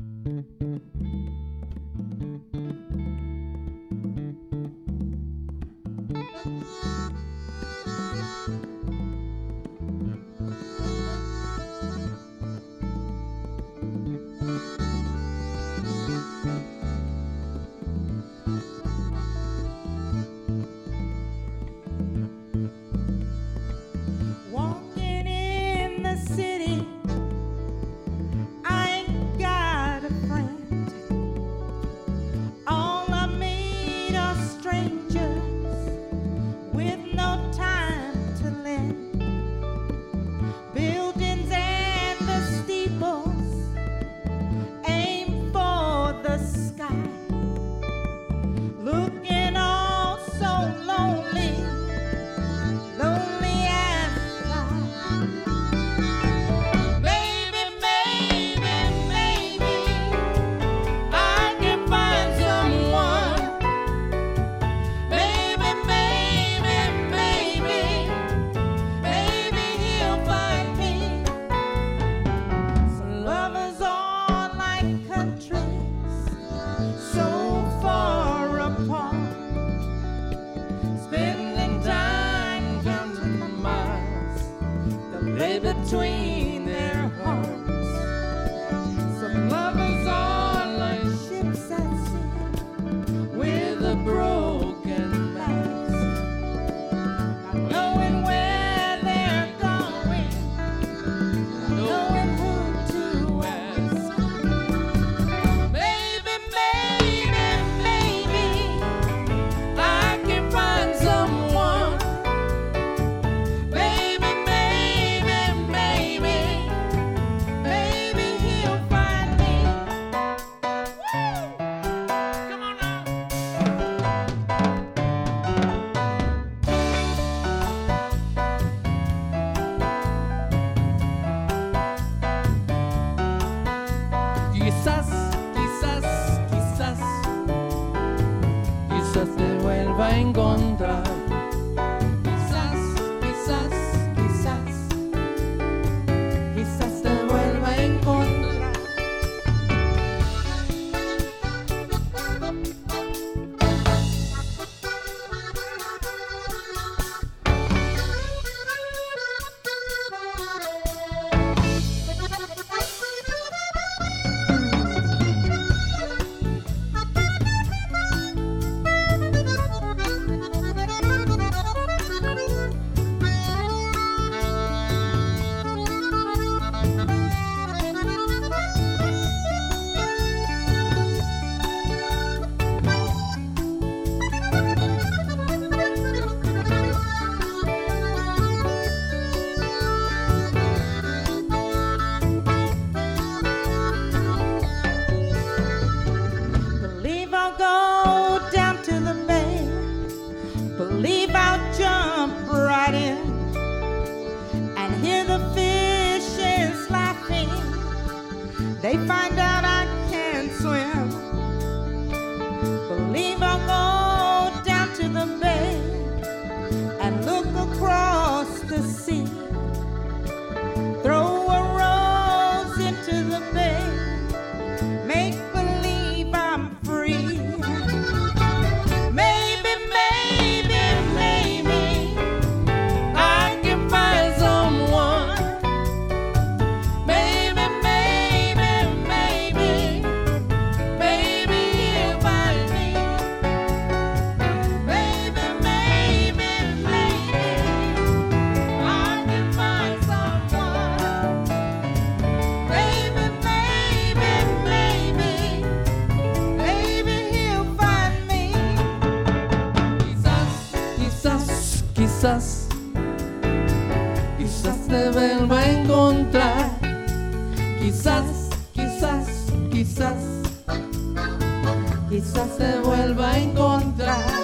Walking in the city, I ain't got a friend. All I meet are strangers with no time to lend. Buildings and the steeples aim for the sky, looking all so lonely, lonely and fly. Maybe, maybe, maybe I can find someone. Maybe, maybe, maybe, maybe he'll find me. Some lovers are like countries so far apart, spending time counting the miles that lay between their hearts. Some lovers are like ships at sea with a broken mast, not knowing where they're going, not knowing who to ask. Maybe, maybe, maybe I can find someone. Maybe, maybe, maybe, maybe he'll find me. Come on now. Quizás, quizás, quizás, quizás te vuelva a encontrar. Quizás, quizás, quizás, quizás te vuelva a encontrar. Believe I'll go down to the bay. Believe I'll jump right in and hear the fishes laughing. They find out I can't swim. Believe I'll go down to the bay and look across the sea. Throw a rose into the bay. Make believe I'm free. Maybe, maybe, maybe I can find someone. Maybe, maybe, maybe, maybe he'll find me. Maybe, maybe, maybe I can find someone. Maybe, maybe, maybe, maybe he'll find me. Quizás, quizás, quizás, quizás te vuelva a encontrar. Quizás, quizás, quizás, quizás te vuelva a encontrar.